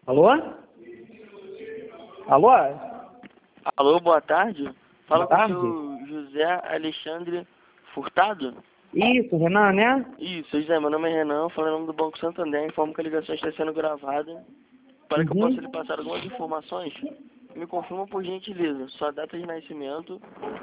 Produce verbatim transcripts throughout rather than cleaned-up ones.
Alô? Alô? Alô, boa tarde. Fala Boa com tarde. o senhor José Alexandre Furtado? Isso, Renan, né? Isso, José, meu nome é Renan, falo em nome do Banco Santander, informo que a ligação está sendo gravada para que eu Uhum. possa lhe passar algumas informações. Me confirma por gentileza, sua data de nascimento,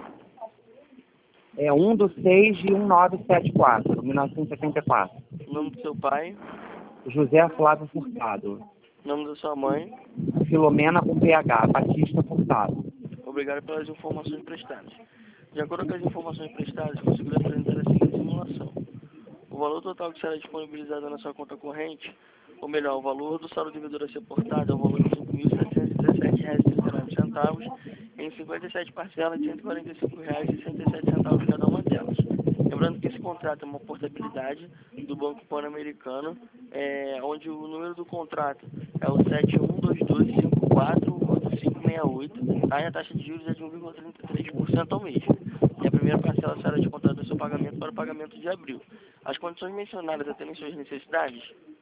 É um do seis de mil novecentos e setenta e quatro, mil novecentos e setenta e quatro. nome do seu pai, José Flávio Furtado. nome da sua mãe. Filomena com P H, Batista Furtado. Obrigado pelas informações prestadas. De acordo com as informações prestadas, consegui apresentar a seguinte simulação. O valor total que será disponibilizado na sua conta corrente, ou melhor, o valor do saldo devedor a ser portado é o valor de cinco mil setecentos e dezessete reais e trinta e nove centavos em cinquenta e sete parcelas de cento e quarenta e cinco reais e sessenta e sete centavos cada uma delas. Lembrando que esse contrato é uma portabilidade do Banco Pan-Americano, é, onde o número do contrato é o sete um dois dois cinco quatro oito cinco seis oito, tá? E a taxa de juros é de um vírgula trinta e três por cento ao mês. E a primeira parcela será descontada do seu pagamento para o pagamento de abril. As condições mencionadas atendem suas necessidades?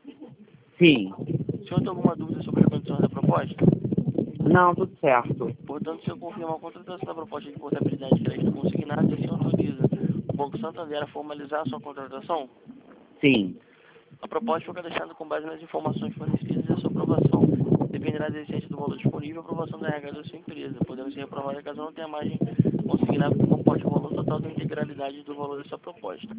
Sim. O senhor tem alguma dúvida sobre as condições da proposta? Não, tudo certo. Portanto, se eu confirmar a contratação da proposta de portabilidade de crédito consignado, o senhor autoriza o Banco Santander a formalizar a sua contratação? Sim. A proposta foi cadastrada com base nas informações fornecidas e a sua aprovação dependerá da existência do valor disponível e a aprovação da R H da sua empresa, podendo ser aprovada caso não tenha margem consignada que comporte o valor total da integralidade do valor da sua proposta.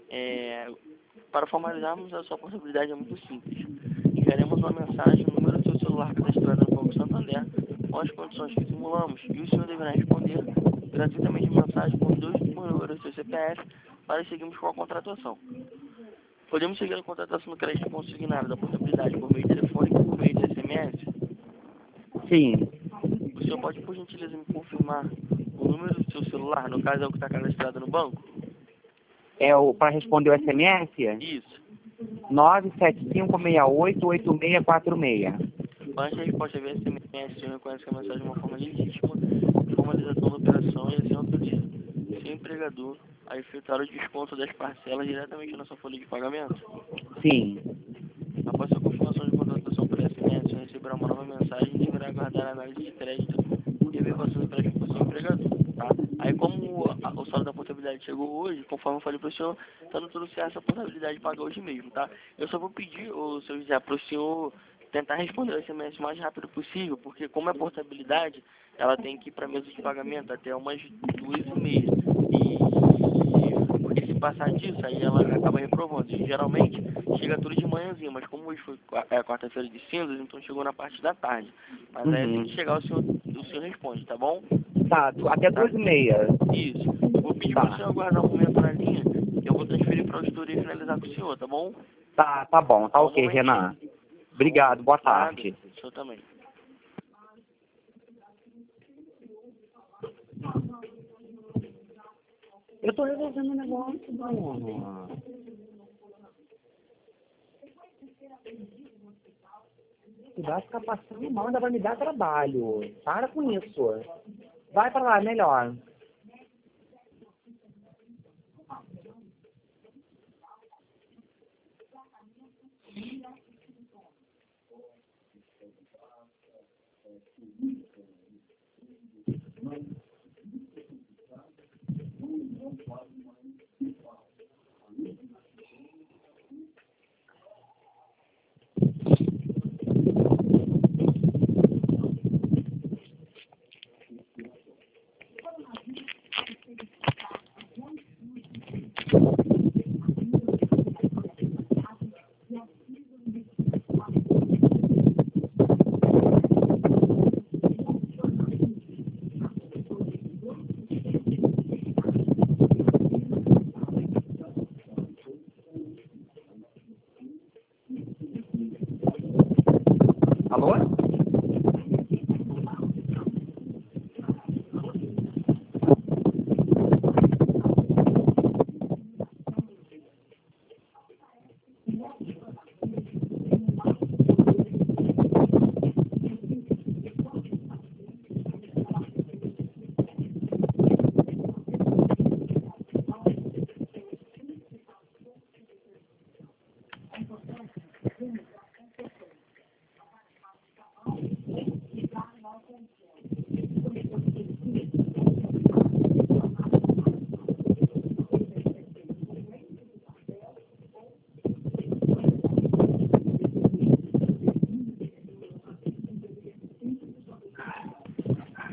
É, para formalizarmos a sua portabilidade é muito simples. Enviaremos uma mensagem no número do seu celular cadastrado no Banco Santander com as condições que simulamos e o senhor deverá responder gratuitamente a mensagem com os dois números do seu C P F para seguirmos com a contratação. Podemos seguir a contratação do crédito consignado da portabilidade por meio de telefone e por meio de S M S? Sim. O senhor pode, por gentileza, me confirmar o número do seu celular, no caso é o que está cadastrado no banco? É o para responder o S M S? Isso. nove sete cinco seis oito oito seis quatro seis. Antes da resposta via S M S, o senhor reconhece que a mensagem é uma forma legítima de formalização da operação e assim autoriza seu empregador a efetuar o desconto das parcelas diretamente na sua folha de pagamento? Sim. Após a confirmação de contratação por S M S, o senhor receberá uma nova mensagem e deverá aguardar a análise de crédito e averbação do crédito por seu empregador, tá? Aí, como a, o saldo da portabilidade chegou hoje, conforme eu falei para o senhor, está tudo certo, a portabilidade paga hoje mesmo, tá? Eu só vou pedir, ô, seu José, para o senhor tentar responder o S M S o mais rápido possível, porque como é portabilidade, ela tem que ir para mesa de pagamento até umas duas e meia. E porque se passar disso, aí ela acaba reprovando. E, geralmente chega tudo de manhãzinha, mas como hoje foi qua- é, quarta-feira de cinzas, então chegou na parte da tarde. Mas aí assim Uhum. que chegar o senhor, o senhor responde, tá bom? Tá, até duas e meia. Isso. Eu vou pedir para o Tá. senhor aguardar um momento na linha, que eu vou transferir para o estudo e finalizar com o senhor, tá bom? Tá, tá bom, tá Só um ok, momentinho. Renan. Obrigado, boa Nada, tarde. o senhor também. Eu tô resolvendo o negócio, mano. Tu vai ficar passando mal, ainda vai me dar trabalho. Para com isso. Vai pra lá, melhor.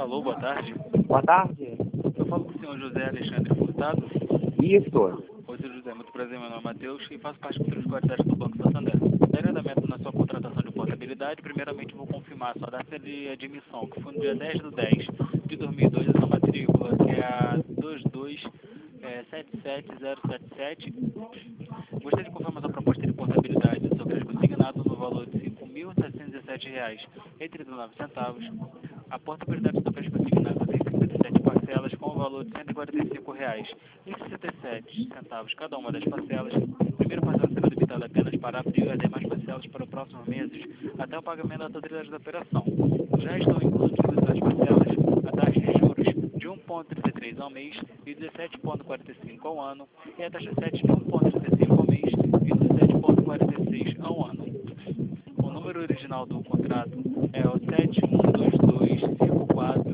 Alô, boa tarde. Boa tarde. Eu falo com o senhor José Alexandre Furtado. Isso. Oi, senhor José, muito prazer, meu nome é Matheus e faço parte do Conselho de Qualidade do Banco Santander. Degradamento na sua contratação de portabilidade, primeiramente vou confirmar a sua data de admissão, que foi no dia dez de dez de dois mil e dois, a sua matrícula, que é a dois dois sete sete zero sete sete. Gostaria de confirmar a sua proposta de portabilidade do seu crédito consignado no valor de cinco mil setecentos e dezessete reais e trinta e nove centavos. A portabilidade do seu crédito consignado tem cinquenta e sete parcelas com o valor de cento e quarenta e cinco reais e sessenta e sete centavos cada uma das parcelas. A primeira parcela será debitada apenas para abril e as demais parcelas para os próximos meses até o pagamento da totalidade da operação. Já estão incluídas as parcelas a taxa de juros de um vírgula trinta e três ao mês e dezessete vírgula quarenta e cinco ao ano e a taxa sete de um vírgula trinta e cinco ao mês e dezessete vírgula quarenta e seis ao ano. O número original do contrato é o sete um dois dois cinco quatro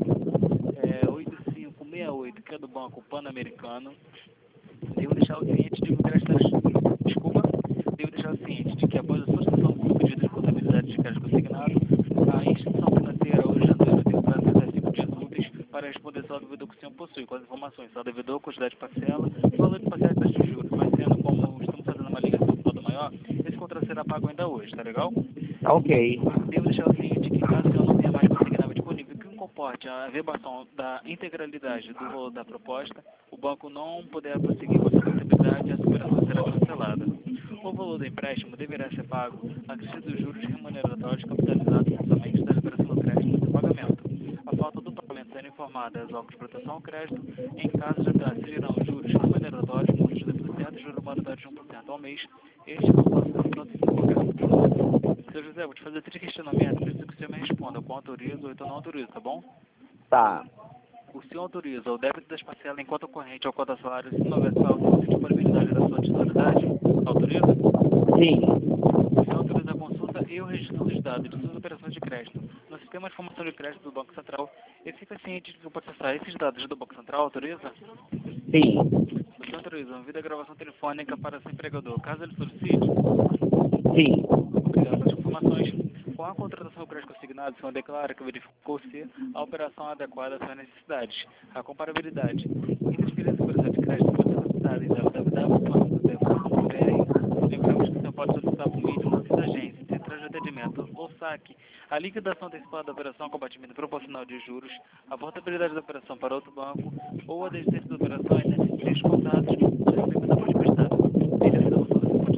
oito cinco seis oito, que é do Banco Pan-Americano. Devo deixar o cliente de desculpa, devo deixar o ciente de que após a solicitação do pedido de portabilidade de crédito consignado, a instituição financeira ou jandadeira tem um prazo de até cinco dias úteis para responder só devedor que o senhor possui, com as informações só devedor, quantidade de parcela, valor de parcela e taxa de juros, mas sendo como estamos fazendo uma ligação com saldo maior, esse contrato será pago ainda hoje, tá legal? Tá ok. Devo deixar o ciente que caso eu não tenha mais consignado disponível que comporte a verbação da integralidade do valor da proposta, o banco não poderá prosseguir com a sua portabilidade e a operação será cancelada. O valor do empréstimo deverá ser pago acrescido dos juros remuneratórios capitalizados somente da liberação do crédito do pagamento. A falta do pagamento será informada às órgãos de proteção ao crédito. Em caso de atraso, serão juros remuneratórios, multas de dois por cento e juros moratórios de um por cento ao mês. Este é o processo notificado. Seu José, vou te fazer três questionamentos, preciso que você me responda com autoriza ou então não autoriza, tá bom? Tá. O senhor autoriza o débito das parcelas em conta corrente ou conta salário se não houver saldo de disponibilidade da sua titularidade? Autoriza? Sim. O senhor autoriza a consulta e o registro dos dados de suas operações de crédito no sistema de informação de crédito do Banco Central e fica ciente de que eu posso acessar esses dados do Banco Central? Autoriza? Sim. O senhor autoriza uma videogravação telefônica para seu empregador, caso ele solicite? Sim. Obrigado pelas informações. Com a contratação do crédito consignado, o senhor declara que verificou se a operação é adequada às suas necessidades. A comparabilidade e transferência de operação de crédito pode ser solicitada em w w w ponto banco ponto b r. Lembramos que o senhor pode solicitar por meio de nossa agência, central de atendimento ou saque, a liquidação antecipada da operação com abatimento proporcional de juros, a portabilidade da operação para outro banco ou a desistência da operação em três contatos de recebimento da fonte prestada. Ele ainda não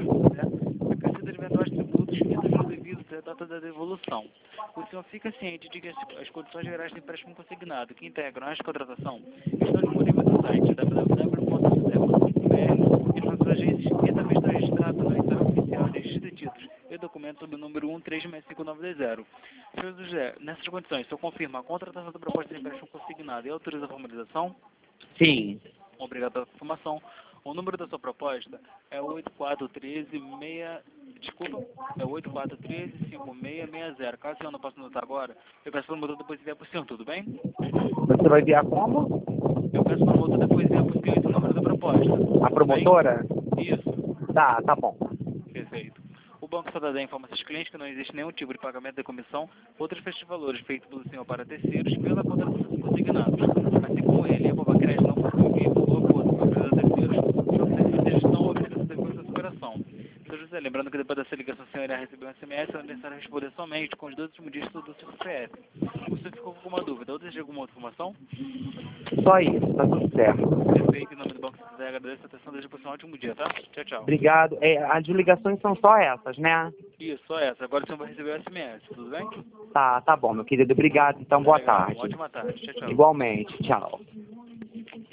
a crescida de eventuais tributos e dos juros devidos à data da devolução. O senhor fica ciente de que as, as condições gerais de empréstimo consignado que integram esta contratação estão disponíveis no site w w w ponto banco ponto b r e nas nossas agências e também está registrado no exame oficial de registro de títulos e documento sob o número um três seis cinco nove zero. Senhor José, nessas condições, o senhor confirma a contratação da proposta de empréstimo consignado e autoriza a formalização? Sim. Obrigado pela informação. O número da sua proposta é oito quatro um três seis... Desculpa, é oito quatro um três cinco seis seis zero. Caso o senhor não possa anotar agora, eu peço para o motor depois enviar para o senhor, tudo bem? Você vai enviar como? Eu peço para o motor depois enviar para o senhor esse número da proposta. A promotora? Isso. Tá, tá bom. Perfeito. O Banco Santander informa seus clientes que não existe nenhum tipo de pagamento de comissão ou transferência de valores feito pelo senhor para terceiros pela contratação consignados. Assim como ele e a Boba Crédito não possuem veículo ou acordo com a empresa terceiros, de oferecimento de gestão ou oferecimento de curso de operação. Senhor José, lembrando que depois dessa ligação o senhor irá receber um S M S, é necessário responder somente com os dois últimos dígitos do seu C P F. O senhor ficou com alguma dúvida ou deseja alguma outra informação? Só isso, tá tudo certo. Perfeito, em nome do Banco Santander, agradeço a atenção, desejo por um ótimo dia, tá? Tchau, tchau. Obrigado. É, as ligações são só essas, né? Isso, só essa. Agora o senhor vai receber o S M S, tudo bem? Tá, tá bom, meu querido. Obrigado. Então, boa Legal, tarde. Uma ótima tarde. Tchau, tchau. Igualmente. Tchau.